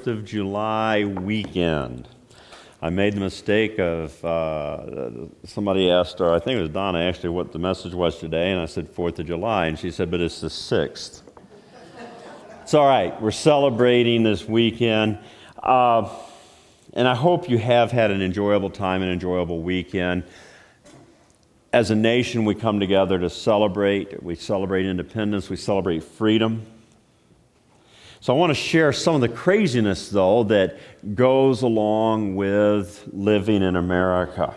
of July weekend. I made the mistake of, somebody asked, or I think it was Donna actually, what the message was today, and I said 4th of July, and she said, but it's the 6th. It's all right. We're celebrating this weekend, and I hope you have had an enjoyable time, an enjoyable weekend. As a nation, we come together to celebrate. We celebrate independence. We celebrate freedom. So I want to share some of the craziness, though, that goes along with living in America.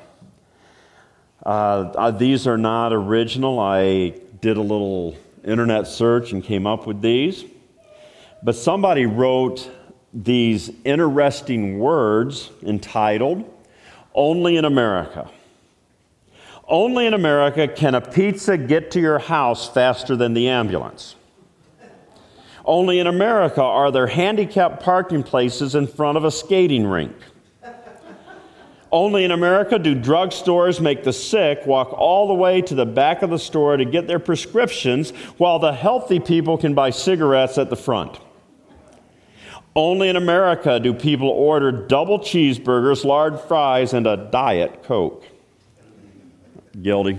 These are not original. I did a little internet search and came up with these. But somebody wrote these interesting words entitled, "Only in America." Only in America can a pizza get to your house faster than the ambulance. Only in America are there handicapped parking places in front of a skating rink. Only in America do drugstores make the sick walk all the way to the back of the store to get their prescriptions while the healthy people can buy cigarettes at the front. Only in America do people order double cheeseburgers, large fries, and a Diet Coke. Guilty.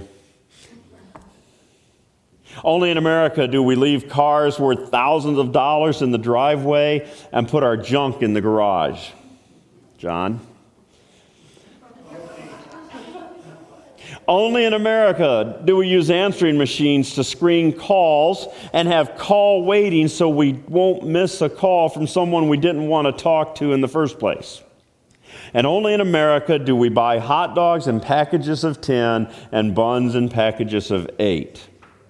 Only in America do we leave cars worth thousands of dollars in the driveway and put our junk in the garage. John? Only in America do we use answering machines to screen calls and have call waiting so we won't miss a call from someone we didn't want to talk to in the first place. And only in America do we buy hot dogs in packages of 10 and buns in packages of 8.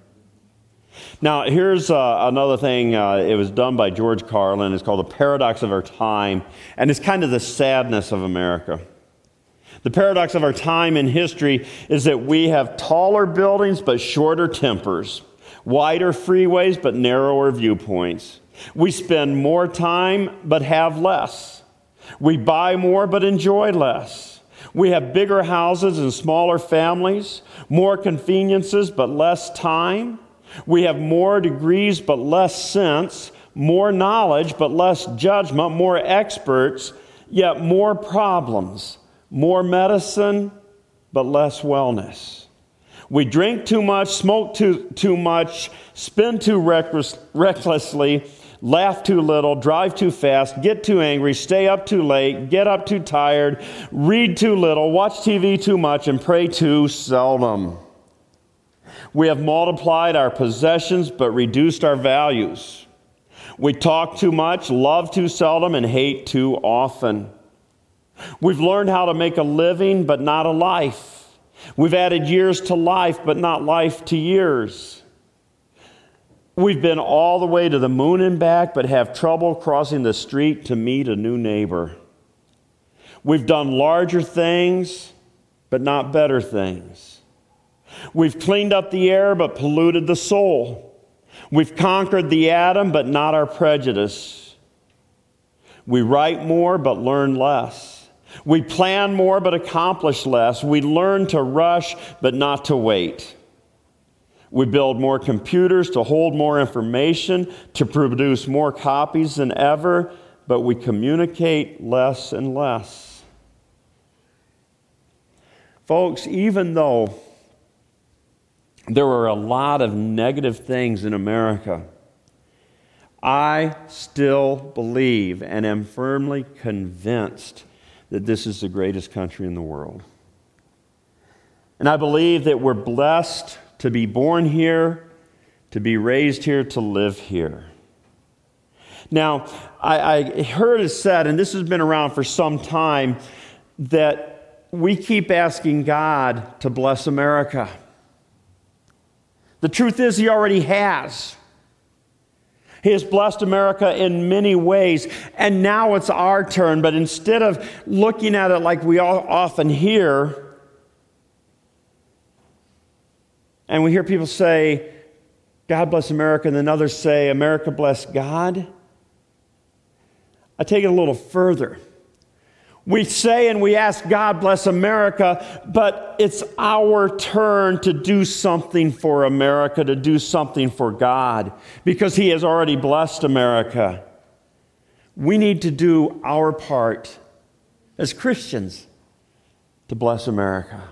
Now, here's another thing. It was done by George Carlin. It's called The Paradox of Our Time, and it's kind of the sadness of America. The paradox of our time in history is that we have taller buildings but shorter tempers, wider freeways but narrower viewpoints. We spend more time but have less. We buy more but enjoy less. We have bigger houses and smaller families, more conveniences but less time. We have more degrees but less sense, more knowledge but less judgment, more experts, yet more problems, more medicine but less wellness. We drink too much, smoke too much, spend too recklessly, laugh too little, drive too fast, get too angry, stay up too late, get up too tired, read too little, watch TV too much, and pray too seldom. We have multiplied our possessions but reduced our values. We talk too much, love too seldom, and hate too often. We've learned how to make a living but not a life. We've added years to life but not life to years. We've been all the way to the moon and back but have trouble crossing the street to meet a new neighbor. We've done larger things but not better things. We've cleaned up the air but polluted the soul. We've conquered the atom but not our prejudice. We write more but learn less. We plan more but accomplish less. We learn to rush but not to wait. We build more computers to hold more information, to produce more copies than ever, but we communicate less and less. Folks, even though there are a lot of negative things in America, I still believe and am firmly convinced that this is the greatest country in the world. And I believe that we're blessed to be born here, to be raised here, to live here. Now, I heard it said, and this has been around for some time, that we keep asking God to bless America. The truth is, He already has. He has blessed America in many ways, and now it's our turn. But instead of looking at it like we all often hear, and we hear people say, God bless America, and then others say, America bless God, I take it a little further. We say and we ask God bless America, but it's our turn to do something for America, to do something for God, because He has already blessed America. We need to do our part as Christians to bless America.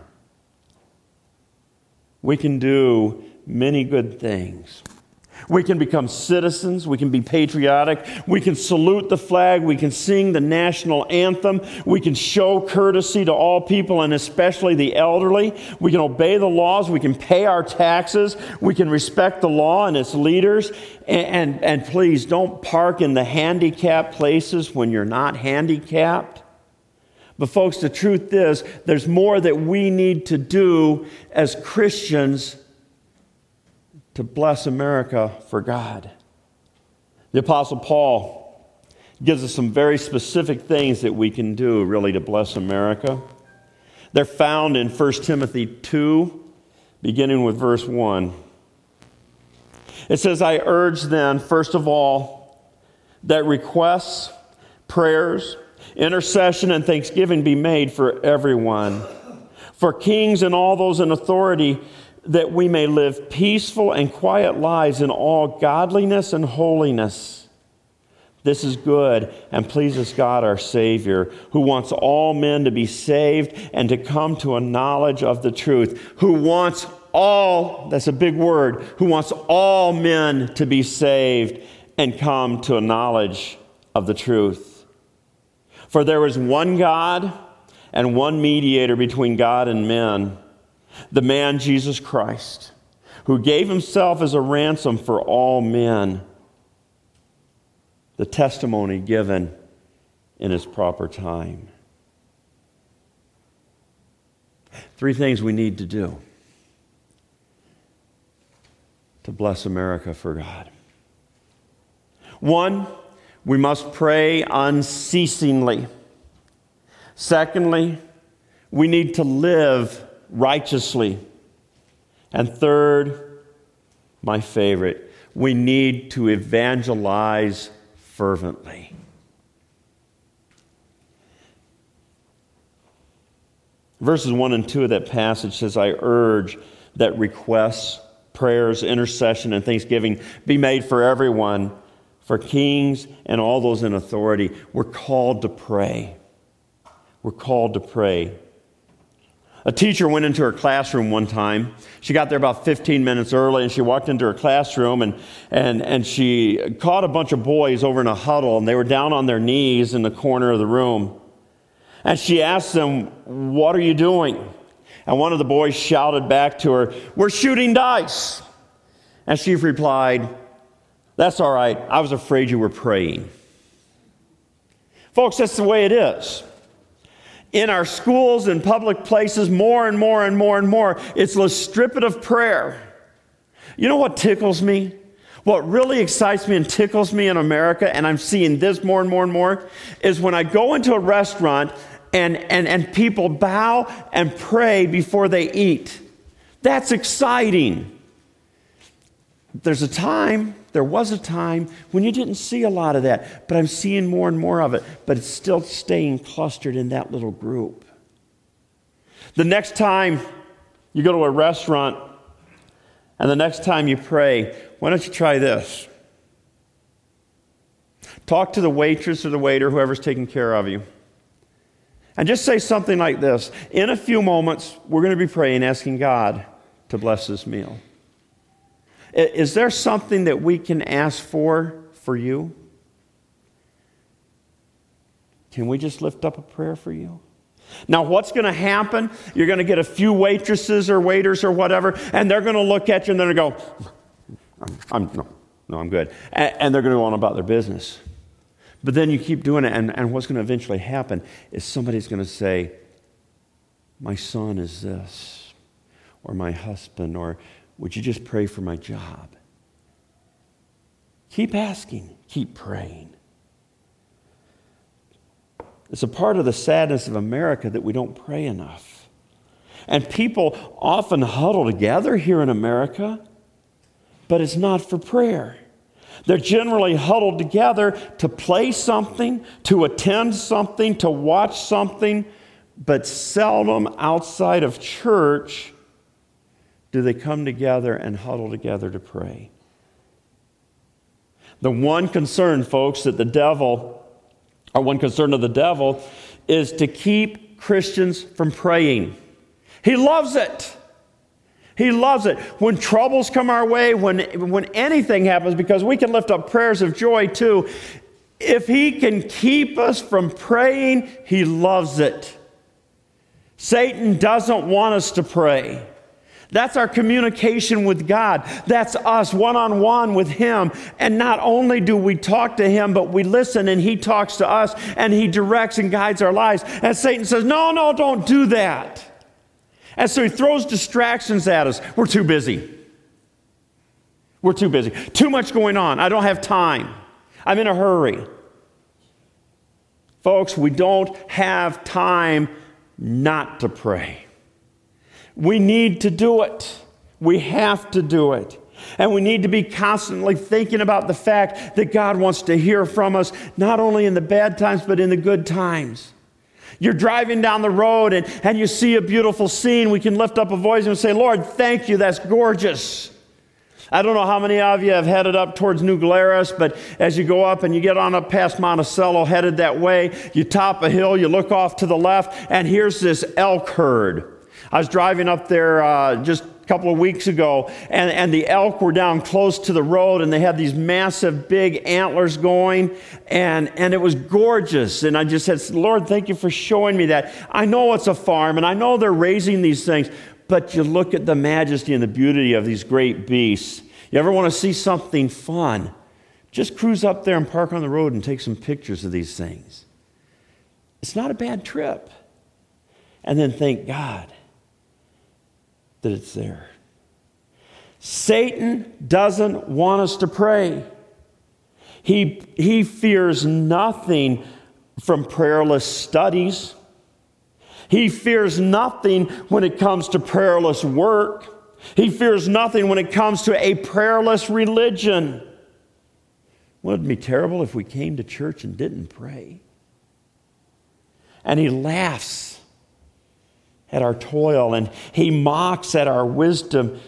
We can do many good things. We can become citizens. We can be patriotic. We can salute the flag. We can sing the national anthem. We can show courtesy to all people and especially the elderly. We can obey the laws. We can pay our taxes. We can respect the law and its leaders. And please don't park in the handicapped places when you're not handicapped. But folks, the truth is, there's more that we need to do as Christians to bless America for God. The Apostle Paul gives us some very specific things that we can do really to bless America. They're found in 1 Timothy 2, beginning with verse 1. It says, I urge then, first of all, that requests, prayers, intercession, and thanksgiving be made for everyone, for kings and all those in authority, that we may live peaceful and quiet lives in all godliness and holiness. This is good and pleases God our Savior, who wants all men to be saved and to come to a knowledge of the truth. Who wants all, that's a big word, who wants all men to be saved and come to a knowledge of the truth. For there is one God and one mediator between God and men, the man Jesus Christ, who gave himself as a ransom for all men, the testimony given in his proper time. 3 things we need to do to bless America for God. 1, we must pray unceasingly. Secondly, we need to live righteously. And third, my favorite, we need to evangelize fervently. Verses 1 and 2 of that passage says, I urge that requests, prayers, intercession, and thanksgiving be made for everyone, for kings and all those in authority. We're called to pray. We're called to pray. A teacher went into her classroom one time. She got there about 15 minutes early, and she walked into her classroom, and she caught a bunch of boys over in a huddle, and they were down on their knees in the corner of the room. And she asked them, what are you doing? And one of the boys shouted back to her, we're shooting dice. And she replied, that's all right. I was afraid you were praying. Folks, that's the way it is. In our schools and public places, more and more and more and more, it's the striped of prayer. You know what tickles me? What really excites me and tickles me in America, and I'm seeing this more and more and more, is when I go into a restaurant and people bow and pray before they eat. That's exciting. There was a time when you didn't see a lot of that, but I'm seeing more and more of it, but it's still staying clustered in that little group. The next time you go to a restaurant and the next time you pray, why don't you try this? Talk to the waitress or the waiter, whoever's taking care of you, and just say something like this. In a few moments, we're going to be praying, asking God to bless this meal. Is there something that we can ask for you? Can we just lift up a prayer for you? Now, what's going to happen? You're going to get a few waitresses or waiters or whatever, and they're going to look at you and they're going to go, I'm good. And they're going to go on about their business. But then you keep doing it, and what's going to eventually happen is somebody's going to say, my son is this, or my husband, or would you just pray for my job? Keep asking. Keep praying. It's a part of the sadness of America that we don't pray enough. And people often huddle together here in America, but it's not for prayer. They're generally huddled together to play something, to attend something, to watch something, but seldom outside of church do they come together and huddle together to pray. The one concern, folks, that the devil or one concern of the devil, is to keep Christians from praying. He loves it. He loves it. When troubles come our way, when anything happens, because we can lift up prayers of joy too, if he can keep us from praying, he loves it. Satan doesn't want us to pray. That's our communication with God. That's us one-on-one with him. And not only do we talk to him, but we listen and he talks to us and he directs and guides our lives. And Satan says, no, don't do that. And so he throws distractions at us. We're too busy. We're too busy. Too much going on. I don't have time. I'm in a hurry. Folks, we don't have time not to pray. We need to do it. We have to do it. And we need to be constantly thinking about the fact that God wants to hear from us, not only in the bad times, but in the good times. You're driving down the road and you see a beautiful scene. We can lift up a voice and say, Lord, thank you. That's gorgeous. I don't know how many of you have headed up towards New Glarus, but as you go up and you get on up past Monticello, headed that way, you top a hill, you look off to the left, and here's this elk herd. I was driving up there just a couple of weeks ago, and the elk were down close to the road, and they had these massive big antlers going, and it was gorgeous. And I just said, Lord, thank you for showing me that. I know it's a farm, and I know they're raising these things, but you look at the majesty and the beauty of these great beasts. You ever want to see something fun? Just cruise up there and park on the road and take some pictures of these things. It's not a bad trip. And then thank God that it's there. Satan doesn't want us to pray. He fears nothing from prayerless studies. He fears nothing when it comes to prayerless work. He fears nothing when it comes to a prayerless religion. Wouldn't it be terrible if we came to church and didn't pray? And he laughs at our toil and he mocks at our wisdom.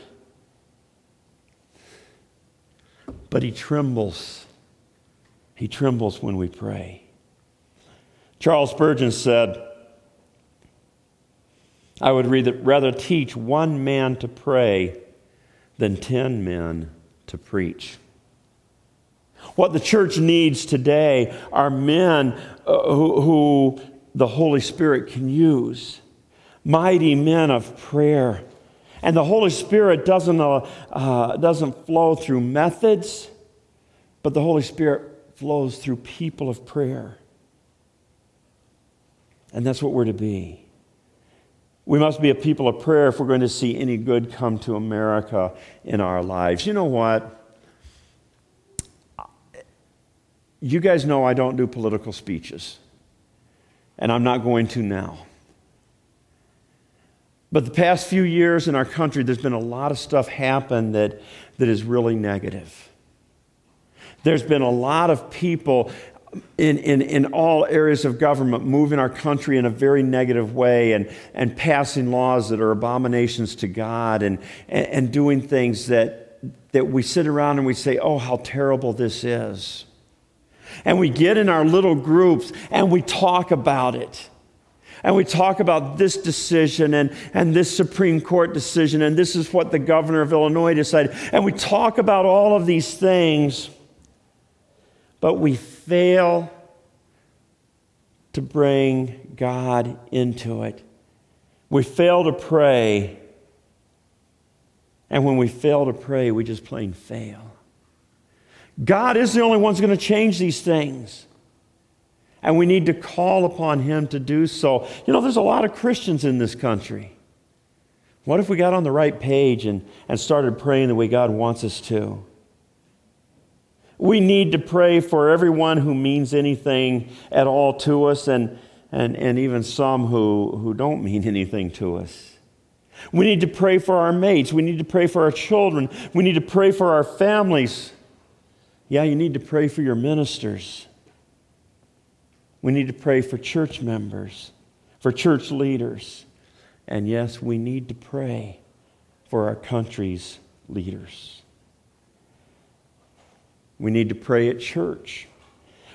But he trembles. He trembles when we pray. Charles Spurgeon said, I would rather teach one man to pray than 10 men to preach. What the church needs today are men who the Holy Spirit can use. Mighty men of prayer. And the Holy Spirit doesn't flow through methods, but the Holy Spirit flows through people of prayer. And that's what we're to be. We must be a people of prayer if we're going to see any good come to America in our lives. You know what? You guys know I don't do political speeches, and I'm not going to now. But the past few years in our country, there's been a lot of stuff happen that is really negative. There's been a lot of people in all areas of government moving our country in a very negative way and passing laws that are abominations to God and doing things that we sit around and we say, oh, how terrible this is. And we get in our little groups and we talk about it. And we talk about this decision and this Supreme Court decision, and this is what the governor of Illinois decided. And we talk about all of these things, but we fail to bring God into it. We fail to pray. And when we fail to pray, we just plain fail. God is the only one who's going to change these things. And we need to call upon Him to do so. You know, there's a lot of Christians in this country. What if we got on the right page and started praying the way God wants us to? We need to pray for everyone who means anything at all to us and even some who don't mean anything to us. We need to pray for our mates. We need to pray for our children. We need to pray for our families. Yeah, you need to pray for your ministers. We need to pray for church members, for church leaders. And yes, we need to pray for our country's leaders. We need to pray at church.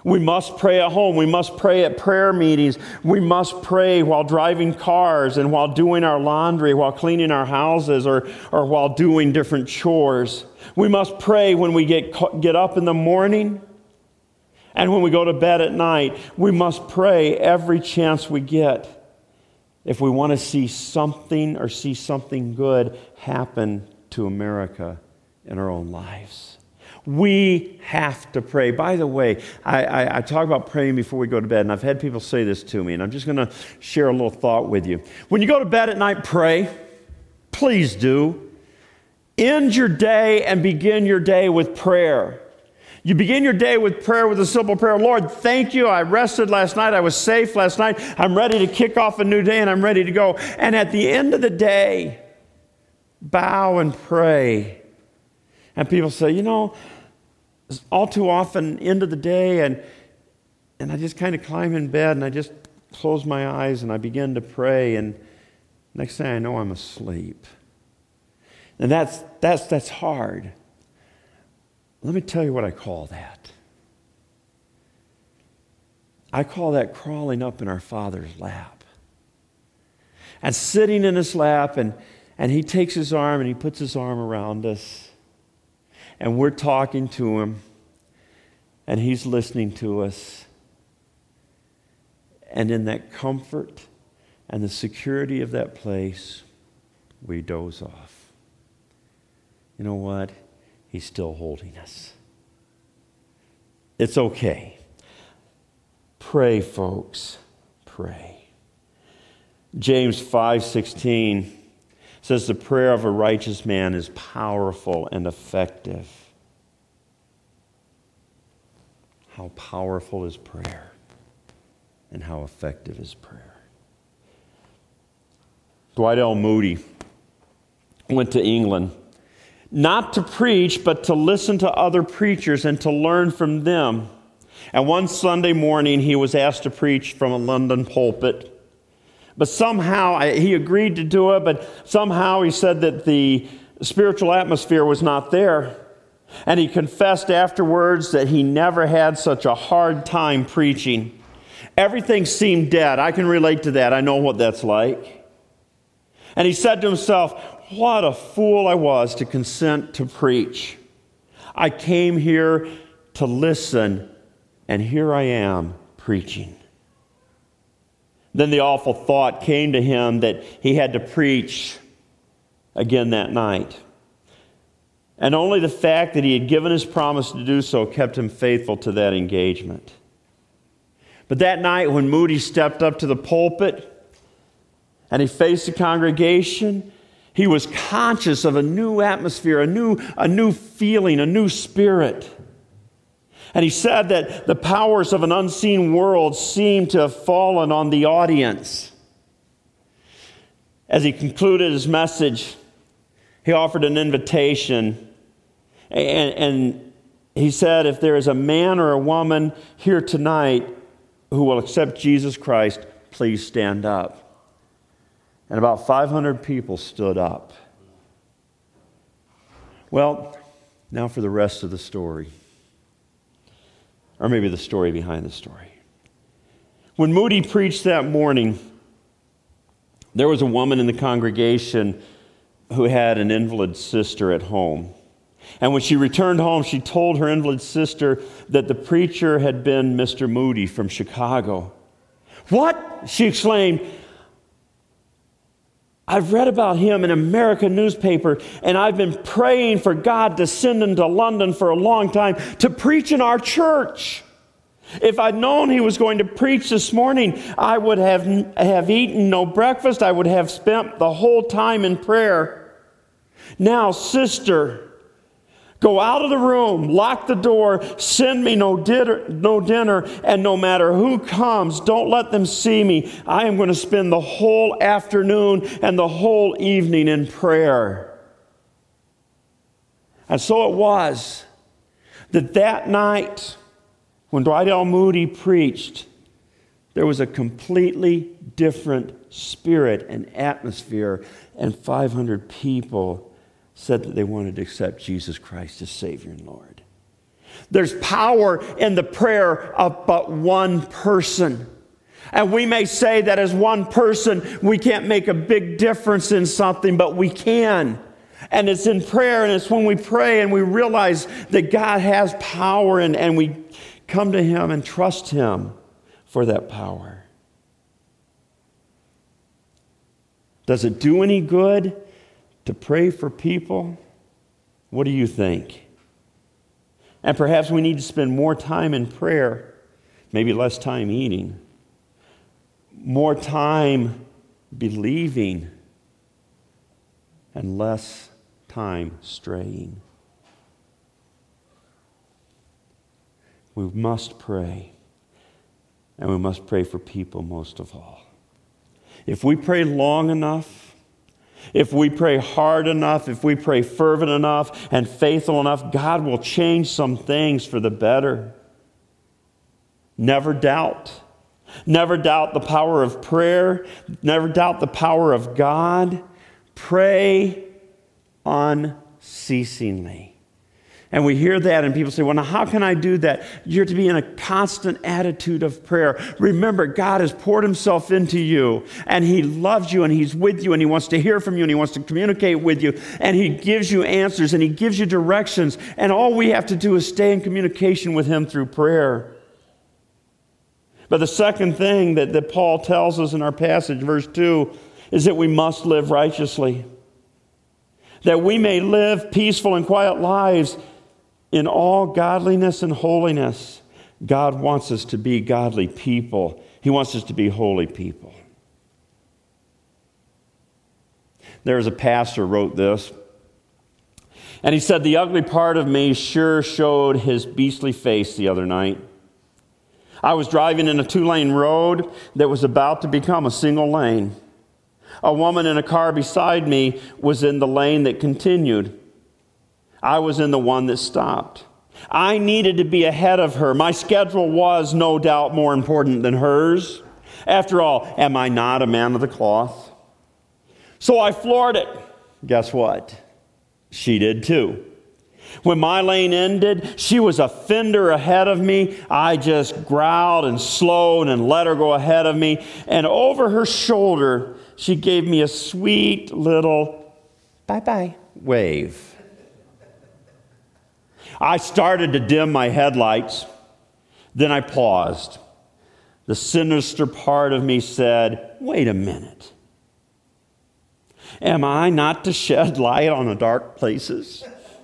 We must pray at home. We must pray at prayer meetings. We must pray while driving cars and while doing our laundry, while cleaning our houses, or while doing different chores. We must pray when we get up in the morning and when we go to bed at night. We must pray every chance we get if we want to see something or see something good happen to America in our own lives. We have to pray. By the way, I talk about praying before we go to bed, and I've had people say this to me, and I'm just going to share a little thought with you. When you go to bed at night, pray. Please do. End your day and begin your day with prayer. You begin your day with prayer with a simple prayer. Lord, thank you. I rested last night. I was safe last night. I'm ready to kick off a new day, and I'm ready to go. And at the end of the day, bow and pray. And people say, all too often, end of the day, and I just kind of climb in bed, and I just close my eyes, and I begin to pray, and next thing I know, I'm asleep. And that's hard. Let me tell you what I call that. I call that crawling up in our Father's lap. And sitting in His lap, and He takes His arm, and He puts His arm around us. And we're talking to Him, and He's listening to us. And in that comfort and the security of that place, we doze off. You know what? He's still holding us. It's okay. Pray, folks. Pray. James 5:16 says the prayer of a righteous man is powerful and effective. How powerful is prayer, and how effective is prayer? Dwight L. Moody went to England, not to preach, but to listen to other preachers and to learn from them. And one Sunday morning, he was asked to preach from a London pulpit. But somehow, he agreed to do it, but somehow he said that the spiritual atmosphere was not there. And he confessed afterwards that he never had such a hard time preaching. Everything seemed dead. I can relate to that. I know what that's like. And he said to himself, what a fool I was to consent to preach. I came here to listen, and here I am preaching. Then the awful thought came to him that he had to preach again that night. And only the fact that he had given his promise to do so kept him faithful to that engagement. But that night when Moody stepped up to the pulpit and he faced the congregation, he was conscious of a new atmosphere, a new feeling, a new spirit. And he said that the powers of an unseen world seemed to have fallen on the audience. As he concluded his message, he offered an invitation. And he said, if there is a man or a woman here tonight who will accept Jesus Christ, please stand up. And about 500 people stood up. Well, now for the rest of the story. Or maybe the story behind the story. When Moody preached that morning, there was a woman in the congregation who had an invalid sister at home. And when she returned home, she told her invalid sister that the preacher had been Mr. Moody from Chicago. What? She exclaimed. I've read about him in an American newspaper, and I've been praying for God to send him to London for a long time to preach in our church. If I'd known he was going to preach this morning, I would have eaten no breakfast. I would have spent the whole time in prayer. Now, sister, go out of the room, lock the door, send me no dinner, and no matter who comes, don't let them see me. I am going to spend the whole afternoon and the whole evening in prayer. And so it was that night, when Dwight L. Moody preached, there was a completely different spirit and atmosphere, and 500 people said that they wanted to accept Jesus Christ as Savior and Lord. There's power in the prayer of but one person. And we may say that as one person, we can't make a big difference in something, but we can. And it's in prayer, and it's when we pray and we realize that God has power, and we come to Him and trust Him for that power. Does it do any good to pray for people? What do you think? And perhaps we need to spend more time in prayer, maybe less time eating, more time believing, and less time straying. We must pray, and we must pray for people most of all. If we pray long enough, if we pray hard enough, if we pray fervent enough and faithful enough, God will change some things for the better. Never doubt. Never doubt the power of prayer. Never doubt the power of God. Pray unceasingly. And we hear that and people say, well, now how can I do that? You're to be in a constant attitude of prayer. Remember, God has poured Himself into you, and He loves you, and He's with you, and He wants to hear from you, and He wants to communicate with you, and He gives you answers, and He gives you directions, and all we have to do is stay in communication with Him through prayer. But the second thing that Paul tells us in our passage, verse 2, is that we must live righteously. That we may live peaceful and quiet lives in all godliness and holiness. God wants us to be godly people. He wants us to be holy people. There was a pastor who wrote this, and he said, "The ugly part of me sure showed his beastly face the other night. I was driving in a 2-lane road that was about to become a single lane. A woman in a car beside me was in the lane that continued. I was in the one that stopped. I needed to be ahead of her. My schedule was, no doubt, more important than hers. After all, am I not a man of the cloth? So I floored it. Guess what? She did too. When my lane ended, she was a fender ahead of me. I just growled and slowed and let her go ahead of me. And over her shoulder, she gave me a sweet little bye-bye wave. I started to dim my headlights. Then I paused. The sinister part of me said, wait a minute. Am I not to shed light on the dark places?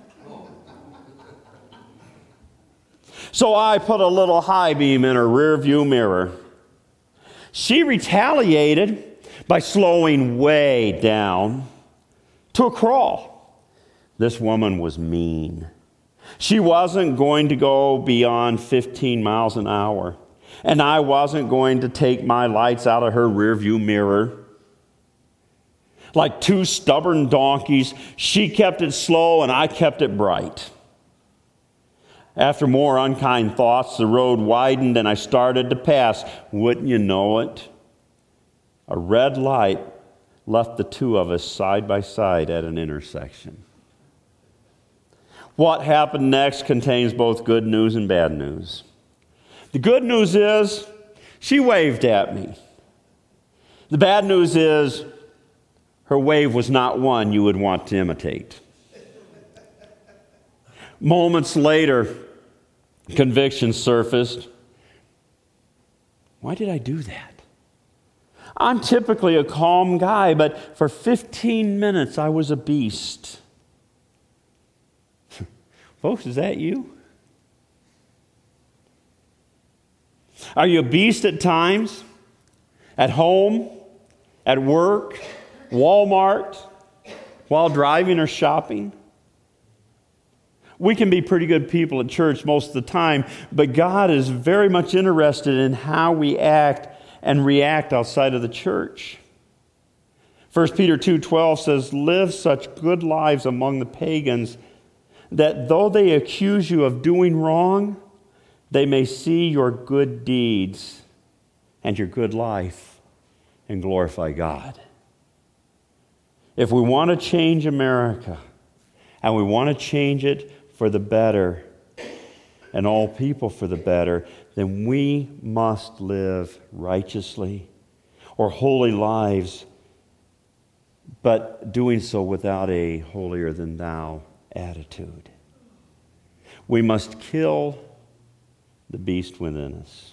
So I put a little high beam in her rear view mirror. She retaliated by slowing way down to a crawl. This woman was mean. She wasn't going to go beyond 15 miles an hour, and I wasn't going to take my lights out of her rearview mirror. Like two stubborn donkeys, she kept it slow and I kept it bright. After more unkind thoughts, the road widened and I started to pass. Wouldn't you know it? A red light left the two of us side by side at an intersection. What happened next contains both good news and bad news. The good news is she waved at me. The bad news is her wave was not one you would want to imitate. Moments later, conviction surfaced. Why did I do that? I'm typically a calm guy, but for 15 minutes I was a beast. Folks, is that you? Are you a beast at times? At home? At work? Walmart? While driving or shopping? We can be pretty good people at church most of the time, but God is very much interested in how we act and react outside of the church. 1 Peter 2:12 says, live such good lives among the pagans that though they accuse you of doing wrong, they may see your good deeds and your good life and glorify God. If we want to change America, and we want to change it for the better, and all people for the better, then we must live righteously or holy lives, but doing so without a holier-than-thou attitude. We must kill the beast within us.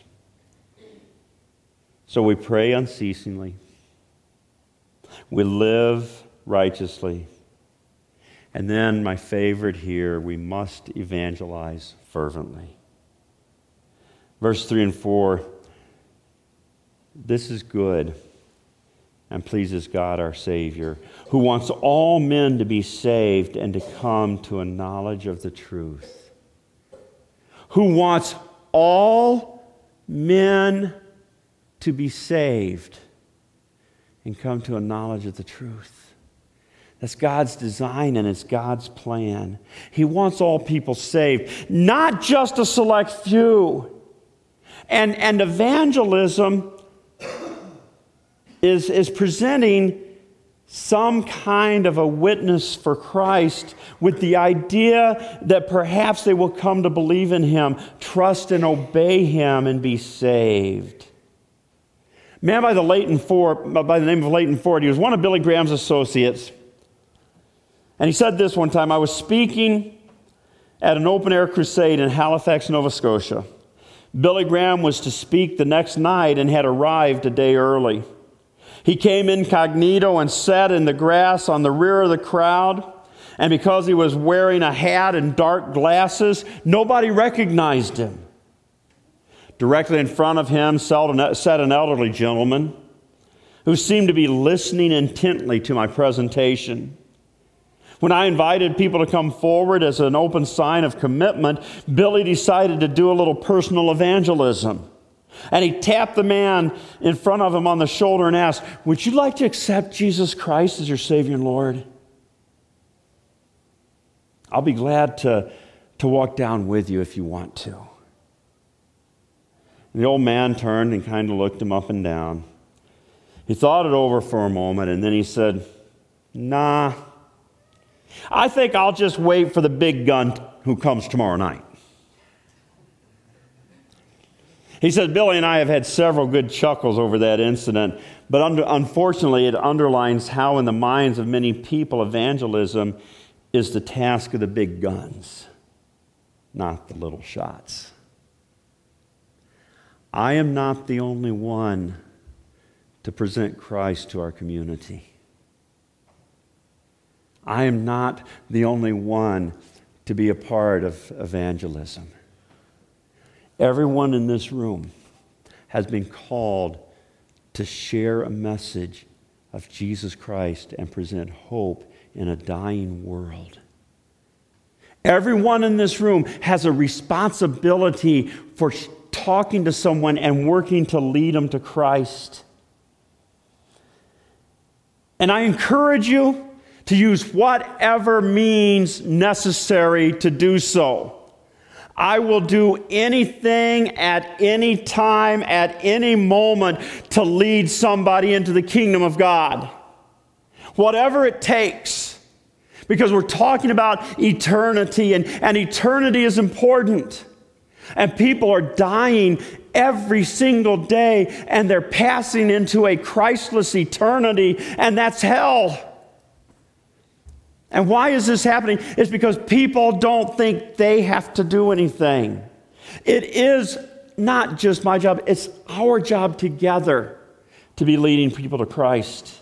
So we pray unceasingly. We live righteously. And then, my favorite here, we must evangelize fervently. Verse 3 and 4, this is good and pleases God our Savior, who wants all men to be saved and to come to a knowledge of the truth. Who wants all men to be saved and come to a knowledge of the truth. That's God's design and it's God's plan. He wants all people saved, not just a select few. And evangelism is presenting some kind of a witness for Christ with the idea that perhaps they will come to believe in Him, trust and obey Him, and be saved. A man by the name of Leighton Ford, he was one of Billy Graham's associates. And he said this one time, I was speaking at an open-air crusade in Halifax, Nova Scotia. Billy Graham was to speak the next night and had arrived a day early. He came incognito and sat in the grass on the rear of the crowd. And because he was wearing a hat and dark glasses, nobody recognized him. Directly in front of him sat an elderly gentleman who seemed to be listening intently to my presentation. When I invited people to come forward as an open sign of commitment, Billy decided to do a little personal evangelism. And he tapped the man in front of him on the shoulder and asked, would you like to accept Jesus Christ as your Savior and Lord? I'll be glad to walk down with you if you want to. And the old man turned and kind of looked him up and down. He thought it over for a moment, and then he said, nah, I think I'll just wait for the big gun who comes tomorrow night. He said, Billy and I have had several good chuckles over that incident, but unfortunately it underlines how in the minds of many people evangelism is the task of the big guns, not the little shots. I am not the only one to present Christ to our community. I am not the only one to be a part of evangelism. Everyone in this room has been called to share a message of Jesus Christ and present hope in a dying world. Everyone in this room has a responsibility for talking to someone and working to lead them to Christ. And I encourage you to use whatever means necessary to do so. I will do anything at any time, at any moment to lead somebody into the kingdom of God. Whatever it takes. Because we're talking about eternity, and eternity is important. And people are dying every single day, and they're passing into a Christless eternity, and that's hell. And why is this happening? It's because people don't think they have to do anything. It is not just my job, it's our job together to be leading people to Christ.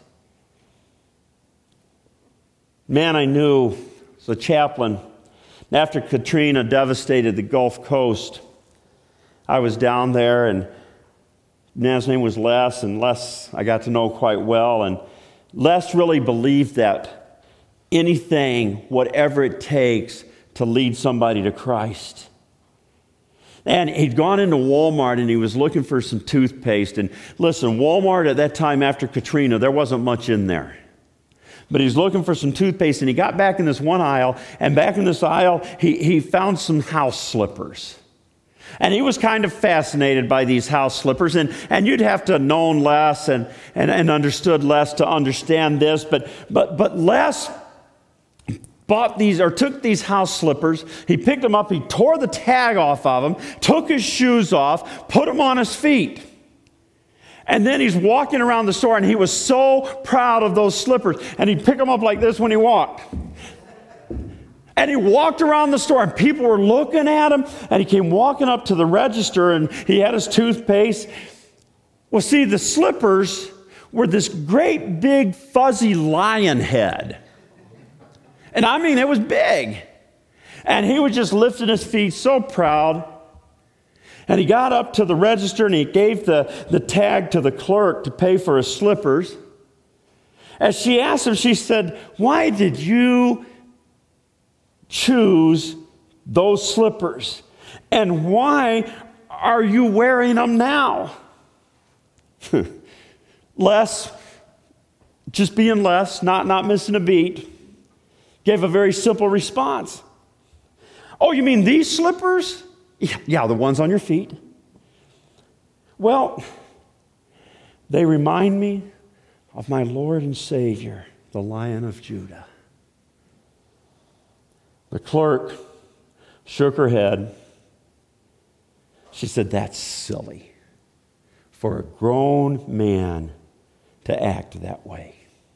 Man I knew was a chaplain. After Katrina devastated the Gulf Coast, I was down there, and man's name was Les, and Les I got to know quite well, and Les really believed that anything, whatever it takes to lead somebody to Christ. And he'd gone into Walmart and he was looking for some toothpaste. And listen, Walmart at that time after Katrina, there wasn't much in there. But he's looking for some toothpaste, and he got back in this one aisle, and back in this aisle, he found some house slippers. And he was kind of fascinated by these house slippers, and you'd have to have known Les and understood Les to understand this, but Les took these house slippers. He picked them up. He tore the tag off of them, took his shoes off, put them on his feet. And then he's walking around the store, and he was so proud of those slippers. And he'd pick them up like this when he walked. And he walked around the store, and people were looking at him. And he came walking up to the register, and he had his toothpaste. Well, see, the slippers were this great big fuzzy lion head. And I mean, it was big. And he was just lifting his feet, so proud. And he got up to the register, and he gave the tag to the clerk to pay for his slippers. As she asked him, she said, "Why did you choose those slippers? And why are you wearing them now?" Les, just being Les, not missing a beat, gave a very simple response. "Oh, you mean these slippers?" "Yeah, the ones on your feet." "Well, they remind me of my Lord and Savior, the Lion of Judah." The clerk shook her head. She said, "That's silly for a grown man to act that way."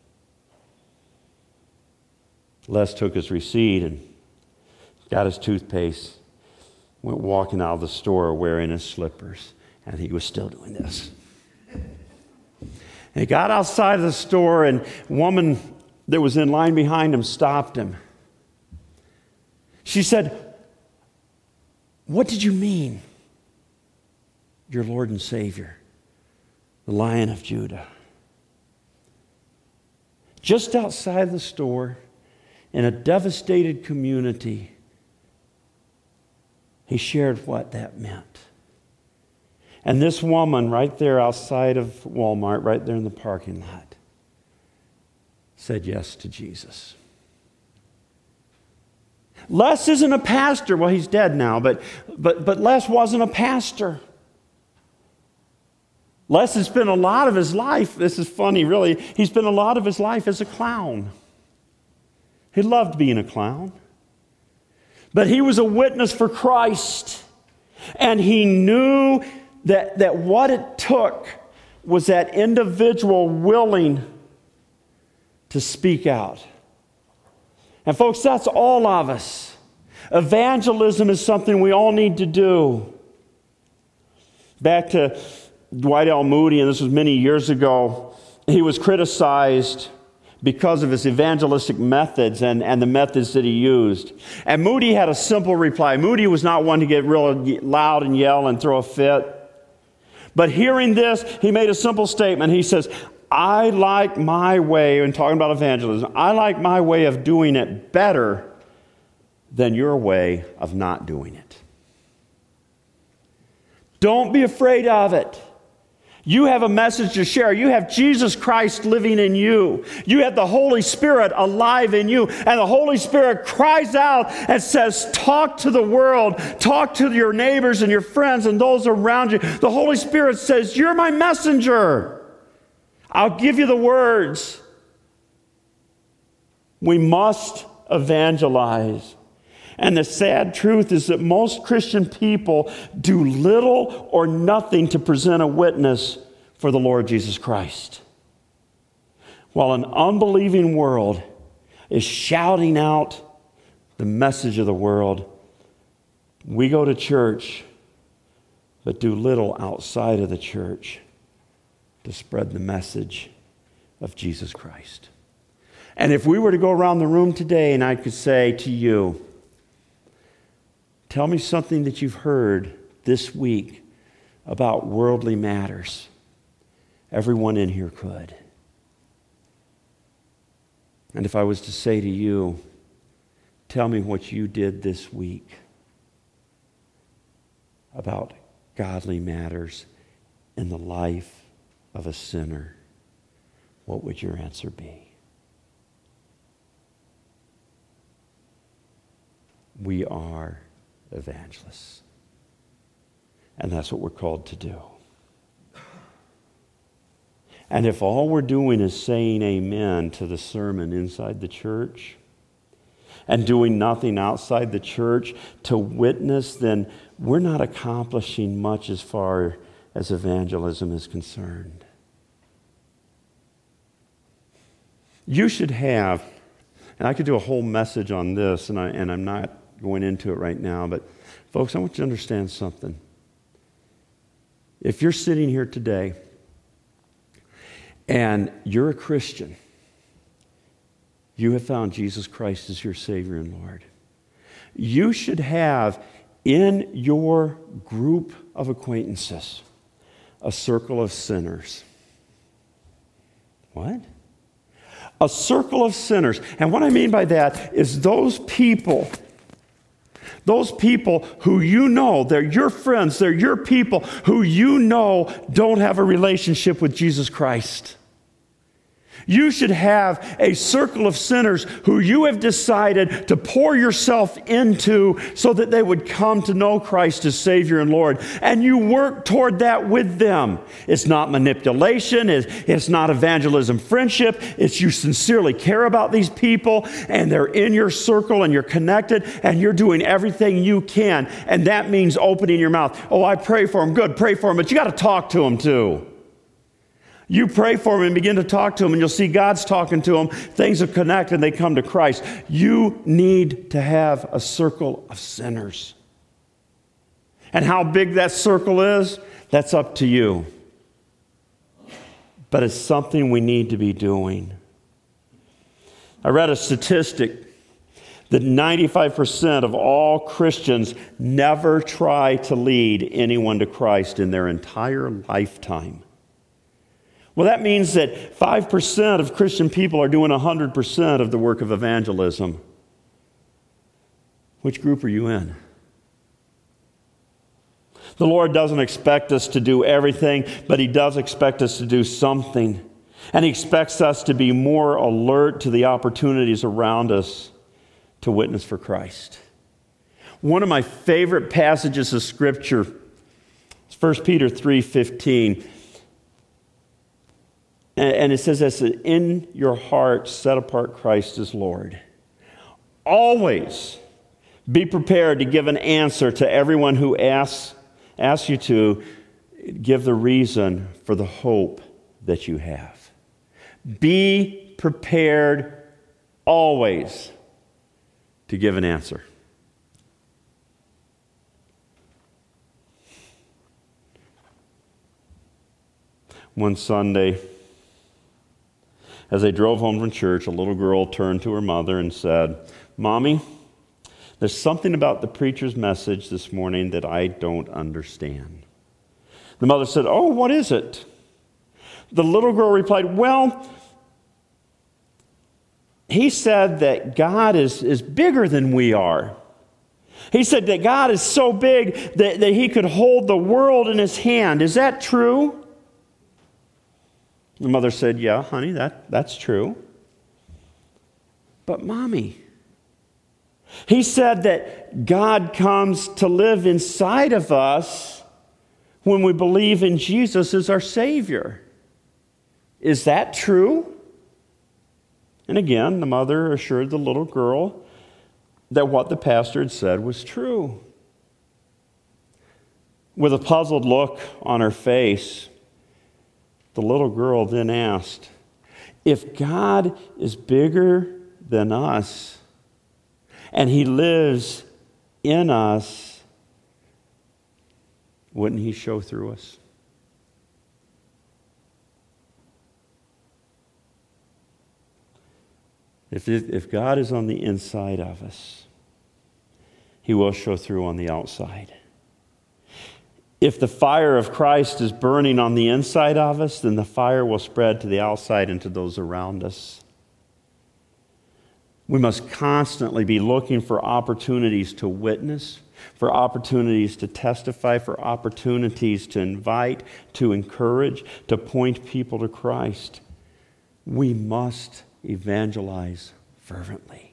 Les took his receipt and got his toothpaste, went walking out of the store wearing his slippers, and he was still doing this. And he got outside of the store, and a woman that was in line behind him stopped him. She said, "What did you mean, your Lord and Savior, the Lion of Judah?" Just outside the store, in a devastated community, he shared what that meant. And this woman right there outside of Walmart, right there in the parking lot, said yes to Jesus. Les isn't a pastor. Well, he's dead now, but Les wasn't a pastor. Les has spent a lot of his life, this is funny really, he spent a lot of his life as a clown. He loved being a clown. But he was a witness for Christ. And he knew that what it took was that individual willing to speak out. And folks, that's all of us. Evangelism is something we all need to do. Back to Dwight L. Moody, and this was many years ago, he was criticized because of his evangelistic methods and the methods that he used. And Moody had a simple reply. Moody was not one to get real loud and yell and throw a fit. But hearing this, he made a simple statement. He says, "I like my way," and talking about evangelism, "I like my way of doing it better than your way of not doing it." Don't be afraid of it. You have a message to share. You have Jesus Christ living in you. You have the Holy Spirit alive in you. And the Holy Spirit cries out and says, talk to the world. Talk to your neighbors and your friends and those around you. The Holy Spirit says, "You're my messenger. I'll give you the words." We must evangelize. And the sad truth is that most Christian people do little or nothing to present a witness for the Lord Jesus Christ. While an unbelieving world is shouting out the message of the world, we go to church but do little outside of the church to spread the message of Jesus Christ. And if we were to go around the room today and I could say to you, "Tell me something that you've heard this week about worldly matters," everyone in here could. And if I was to say to you, "Tell me what you did this week about godly matters in the life of a sinner," what would your answer be? We are evangelists. And that's what we're called to do. And if all we're doing is saying amen to the sermon inside the church, and doing nothing outside the church to witness, then we're not accomplishing much as far as evangelism is concerned. You should have, and I could do a whole message on this, and I'm not going into it right now, but folks, I want you to understand something. If you're sitting here today and you're a Christian, you have found Jesus Christ as your Savior and Lord, you should have in your group of acquaintances a circle of sinners. What? A circle of sinners. And what I mean by that is those people who you know, they're your friends, they're your people who you know don't have a relationship with Jesus Christ. You should have a circle of sinners who you have decided to pour yourself into so that they would come to know Christ as Savior and Lord. And you work toward that with them. It's not manipulation. It's not evangelism friendship. It's you sincerely care about these people and they're in your circle and you're connected and you're doing everything you can. And that means opening your mouth. Oh, I pray for them. Good, pray for them. But you got to talk to them too. You pray for them and begin to talk to them, and you'll see God's talking to them. Things will connect, and they come to Christ. You need to have a circle of sinners. And how big that circle is, that's up to you. But it's something we need to be doing. I read a statistic that 95% of all Christians never try to lead anyone to Christ in their entire lifetime. Well, that means that 5% of Christian people are doing 100% of the work of evangelism. Which group are you in? The Lord doesn't expect us to do everything, but He does expect us to do something. And He expects us to be more alert to the opportunities around us to witness for Christ. One of my favorite passages of Scripture is 1 Peter 3:15. And it says this, in your heart set apart Christ as Lord. Always be prepared to give an answer to everyone who asks you to give the reason for the hope that you have. Be prepared always to give an answer. One Sunday, as I drove home from church, a little girl turned to her mother and said, "Mommy, there's something about the preacher's message this morning that I don't understand." The mother said, "Oh, what is it?" The little girl replied, "Well, he said that God is bigger than we are. He said that God is so big that He could hold the world in His hand. Is that true?" The mother said, "Yeah, honey, that's true. But Mommy, He said that God comes to live inside of us when we believe in Jesus as our Savior. Is that true?" And again, the mother assured the little girl that what the pastor had said was true. With a puzzled look on her face, the little girl then asked, "If God is bigger than us and He lives in us, wouldn't He show through us?" If God is on the inside of us, He will show through on the outside. If the fire of Christ is burning on the inside of us, then the fire will spread to the outside and to those around us. We must constantly be looking for opportunities to witness, for opportunities to testify, for opportunities to invite, to encourage, to point people to Christ. We must evangelize fervently.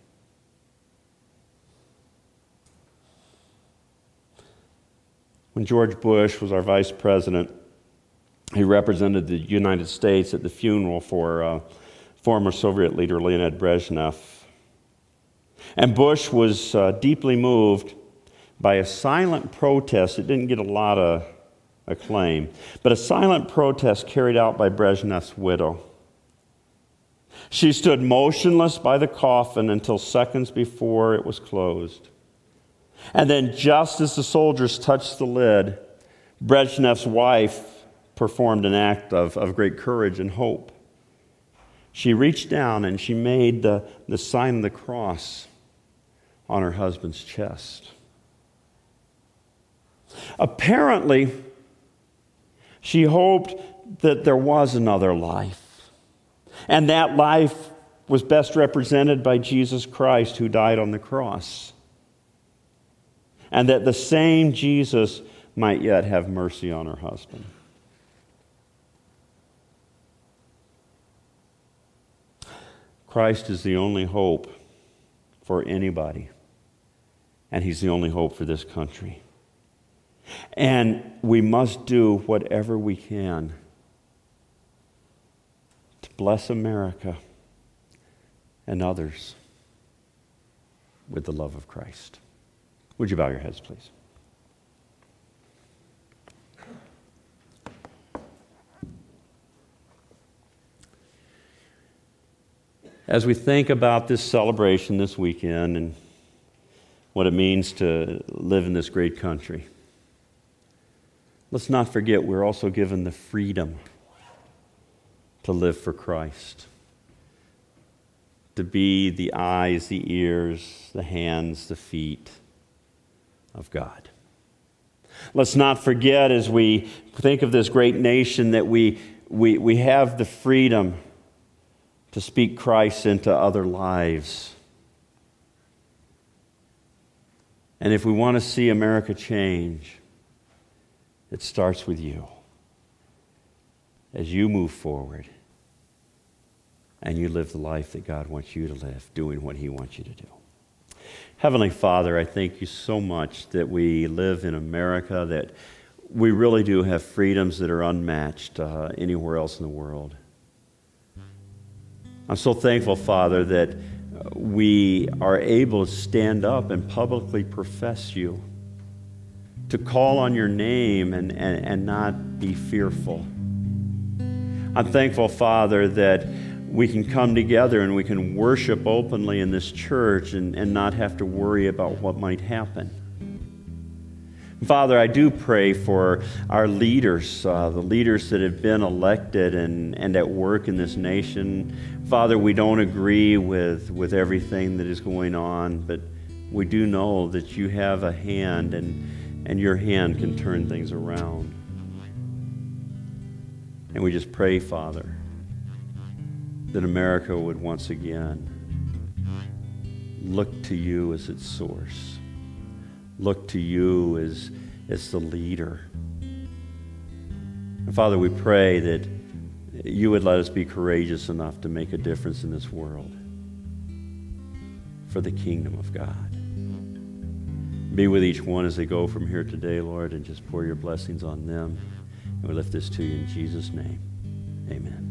When George Bush was our vice president, he represented the United States at the funeral for former Soviet leader Leonid Brezhnev. And Bush was deeply moved by a silent protest. It didn't get a lot of acclaim, but a silent protest carried out by Brezhnev's widow. She stood motionless by the coffin until seconds before it was closed. And then, just as the soldiers touched the lid, Brezhnev's wife performed an act of great courage and hope. She reached down and she made the sign of the cross on her husband's chest. Apparently, she hoped that there was another life, and that life was best represented by Jesus Christ, who died on the cross, and that the same Jesus might yet have mercy on her husband. Christ is the only hope for anybody, and He's the only hope for this country. And we must do whatever we can to bless America and others with the love of Christ. Would you bow your heads, please? As we think about this celebration this weekend and what it means to live in this great country, let's not forget we're also given the freedom to live for Christ, to be the eyes, the ears, the hands, the feet of God. Let's not forget, as we think of this great nation, that we have the freedom to speak Christ into other lives. And if we want to see America change, it starts with you. As you move forward and you live the life that God wants you to live, doing what He wants you to do. Heavenly Father, I thank you so much that we live in America, that we really do have freedoms that are unmatched anywhere else in the world. I'm so thankful, Father, that we are able to stand up and publicly profess you, to call on your name and not be fearful. I'm thankful, Father, that we can come together and we can worship openly in this church and not have to worry about what might happen. Father, I do pray for our leaders, the leaders that have been elected and at work in this nation. Father, we don't agree with everything that is going on, but we do know that you have a hand and your hand can turn things around. And we just pray, Father, that America would once again look to you as its source. Look to you as the leader. And Father, we pray that you would let us be courageous enough to make a difference in this world for the kingdom of God. Be with each one as they go from here today, Lord, and just pour your blessings on them. And we lift this to you in Jesus' name. Amen.